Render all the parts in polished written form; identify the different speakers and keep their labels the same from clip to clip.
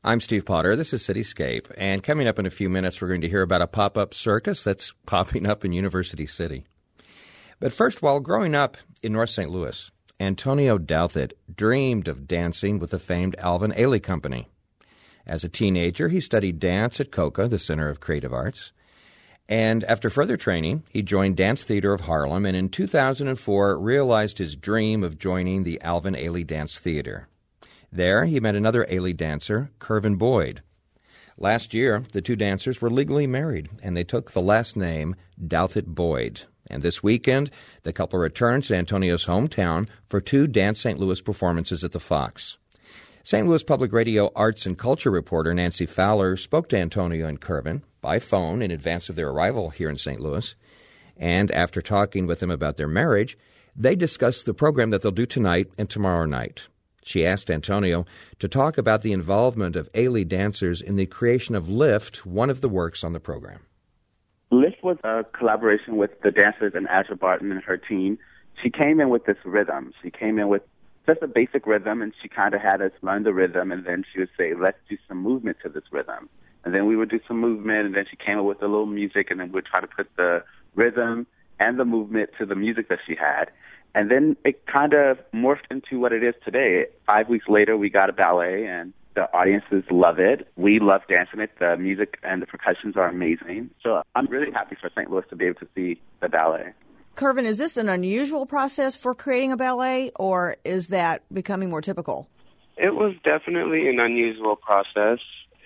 Speaker 1: I'm Steve Potter. This is Cityscape. And coming up in a few minutes, we're going to hear about a pop-up circus that's popping up in University City. But first, while growing up in North St. Louis, Antonio Douthit dreamed of dancing with the famed Alvin Ailey Company. As a teenager, he studied dance at COCA, the Center of Creative Arts. And after further training, he joined Dance Theater of Harlem and in 2004 realized his dream of joining the Alvin Ailey Dance Theater. There, he met another Ailey dancer, Curvin Boyd. Last year, the two dancers were legally married, and they took the last name Douthit Boyd. And this weekend, the couple returns to Antonio's hometown for two Dance St. Louis performances at the Fox. St. Louis Public Radio arts and culture reporter Nancy Fowler spoke to Antonio and Curvin by phone in advance of their arrival here in St. Louis. And after talking with them about their marriage, they discussed the program that they'll do tonight and tomorrow night. She asked Antonio to talk about the involvement of Ailey dancers in the creation of Lift, one of the works on the program.
Speaker 2: Lift was a collaboration with the dancers and Asha Barton and her team. She came in with this rhythm. She came in with just a basic rhythm, and she kind of had us learn the rhythm, and then she would say, let's do some movement to this rhythm. And then we would do some movement, and then she came up with a little music, and then we'd try to put the rhythm and the movement to the music that she had. And then it kind of morphed into what it is today. 5 weeks later, we got a ballet, and the audiences love it. We love dancing it. The music and the percussions are amazing. So I'm really happy for St. Louis to be able to see the ballet.
Speaker 3: Curvin, is this an unusual process for creating a ballet, or is that becoming more typical?
Speaker 4: It was definitely an unusual process.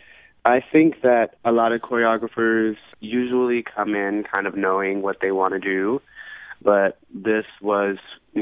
Speaker 4: I think that a lot of choreographers usually come in kind of knowing what they want to do. But this was,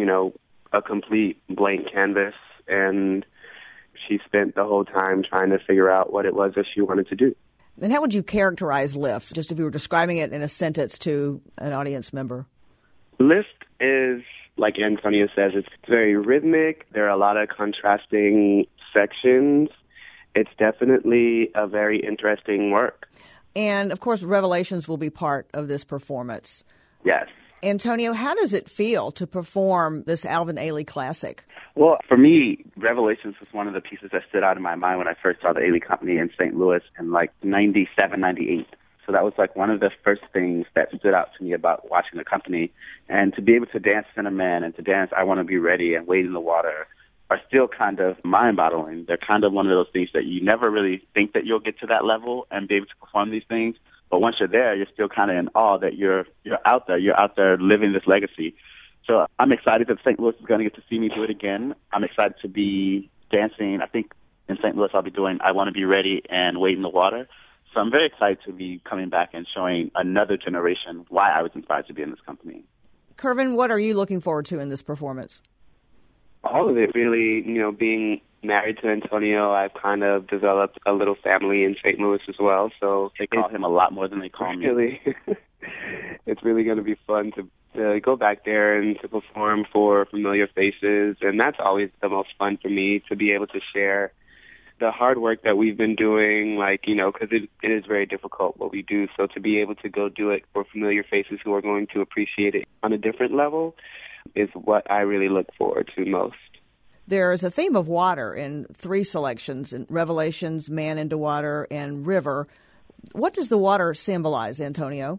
Speaker 4: a complete blank canvas, and she spent the whole time trying to figure out what it was that she wanted to do.
Speaker 3: And how would you characterize Lift, just if you were describing it in a sentence to an audience member?
Speaker 4: Lift is, like Antonio says, it's very rhythmic. There are a lot of contrasting sections. It's definitely a very interesting work.
Speaker 3: And, of course, Revelations will be part of this performance.
Speaker 2: Yes.
Speaker 3: Antonio, how does it feel to perform this Alvin Ailey classic?
Speaker 2: Well, for me, Revelations was one of the pieces that stood out in my mind when I first saw the Ailey Company in St. Louis in 97, 98. So that was one of the first things that stood out to me about watching the company. And to be able to dance Cinnamon and to dance I Want to Be Ready and Wade in the Water are still kind of mind-boggling. They're kind of one of those things that you never really think that you'll get to that level and be able to perform these things. But once you're there, you're still kind of in awe that you're out there. You're out there living this legacy. So I'm excited that St. Louis is going to get to see me do it again. I'm excited to be dancing. I think in St. Louis I'll be doing I Want to Be Ready and Wade in the Water. So I'm very excited to be coming back and showing another generation why I was inspired to be in this company.
Speaker 3: Curvin, what are you looking forward to in this performance?
Speaker 4: All of it, really. Being married to Antonio, I've kind of developed a little family in St. Louis as well. So
Speaker 2: they call him a lot more than they call me.
Speaker 4: Really, it's really going to be fun to go back there and to perform for familiar faces. And that's always the most fun for me, to be able to share the hard work that we've been doing, because it is very difficult what we do. So to be able to go do it for familiar faces who are going to appreciate it on a different level is what I really look forward to most.
Speaker 3: There is a theme of water in 3 selections, in Revelations, Man into Water, and River. What does the water symbolize, Antonio?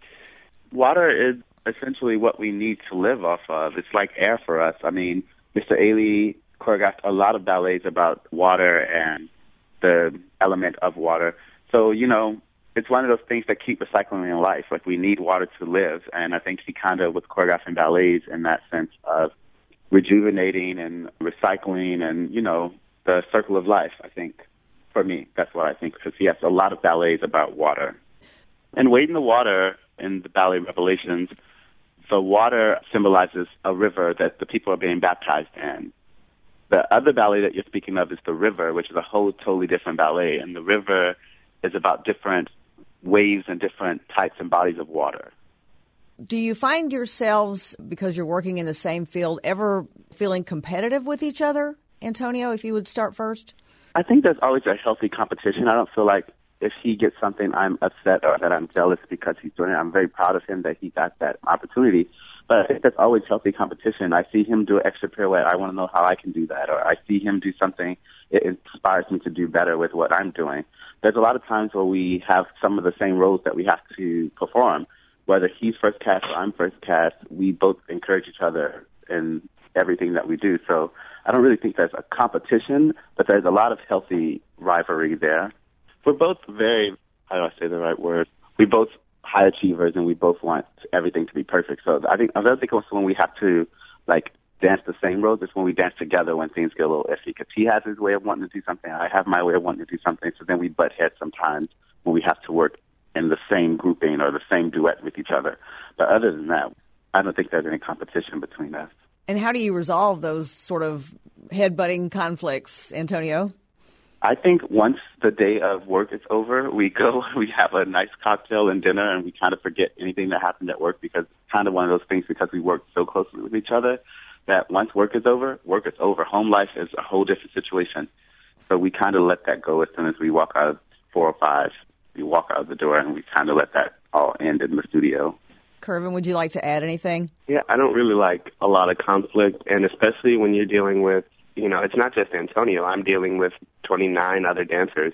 Speaker 2: Water is essentially what we need to live off of. It's like air for us. I mean, Mr. Ailey choreographed a lot of ballets about water and the element of water. So, it's one of those things that keep recycling in life. We need water to live. And I think he kind of was choreographing ballets in that sense of rejuvenating and recycling and, the circle of life, I think. For me, that's what I think, because he has a lot of ballets about water. And Wade in the Water in the ballet Revelations, the water symbolizes a river that the people are being baptized in. The other ballet that you're speaking of is the River, which is a whole totally different ballet. And the River is about different waves and different types and bodies of water.
Speaker 3: Do you find yourselves, because you're working in the same field, ever feeling competitive with each other? Antonio, if you would start first.
Speaker 2: I think there's always a healthy competition. I don't feel like if he gets something, I'm upset or that I'm jealous because he's doing it. I'm very proud of him that he got that opportunity. But I think that's always healthy competition. I see him do an extra pirouette. I want to know how I can do that. Or I see him do something. It inspires me to do better with what I'm doing. There's a lot of times where we have some of the same roles that we have to perform. Whether he's first cast or I'm first cast, we both encourage each other in everything that we do. So I don't really think there's a competition, but there's a lot of healthy rivalry there. We're both very, how do I say the right word? We both high achievers, and we both want everything to be perfect. So I don't think it's when we have to like dance the same roles. It's when we dance together when things get a little iffy. Because he has his way of wanting to do something, I have my way of wanting to do something. So then we butt heads sometimes when we have to work in the same grouping or the same duet with each other. But other than that, I don't think there's any competition between us.
Speaker 3: And how do you resolve those sort of head-butting conflicts, Antonio?
Speaker 2: I think once the day of work is over, we have a nice cocktail and dinner, and we kind of forget anything that happened at work, because it's kind of one of those things, because we work so closely with each other, that once work is over, work is over. Home life is a whole different situation. So we kind of let that go as soon as we walk out of 4 or 5. We walk out the door, and we kind of let that all end in the studio.
Speaker 3: Kervin, would you like to add anything?
Speaker 4: Yeah, I don't really like a lot of conflict, and especially when you're dealing with, it's not just Antonio. I'm dealing with 29 other dancers,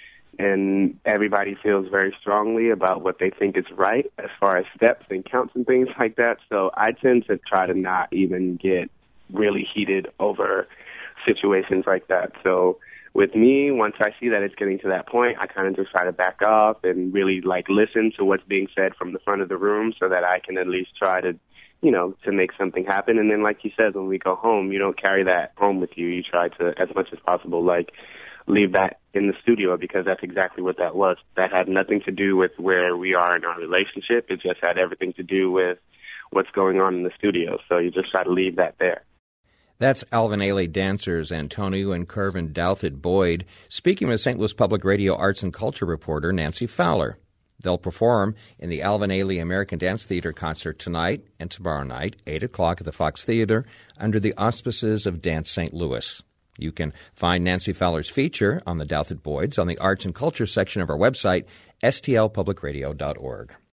Speaker 4: and everybody feels very strongly about what they think is right as far as steps and counts and things like that. So I tend to try to not even get really heated over situations like that. So with me, once I see that it's getting to that point, I kind of just try to back off and really listen to what's being said from the front of the room, so that I can at least try to to make something happen. And then, like you said, when we go home, you don't carry that home with you. You try to, as much as possible, leave that in the studio, because that's exactly what that was. That had nothing to do with where we are in our relationship. It just had everything to do with what's going on in the studio. So you just try to leave that there.
Speaker 1: That's Alvin Ailey dancers Antonio and Kervin Douthit Boyd speaking with St. Louis Public Radio arts and culture reporter Nancy Fowler. They'll perform in the Alvin Ailey American Dance Theater concert tonight and tomorrow night, 8 o'clock at the Fox Theater, under the auspices of Dance St. Louis. You can find Nancy Fowler's feature on the Douthit Boyds on the arts and culture section of our website, stlpublicradio.org.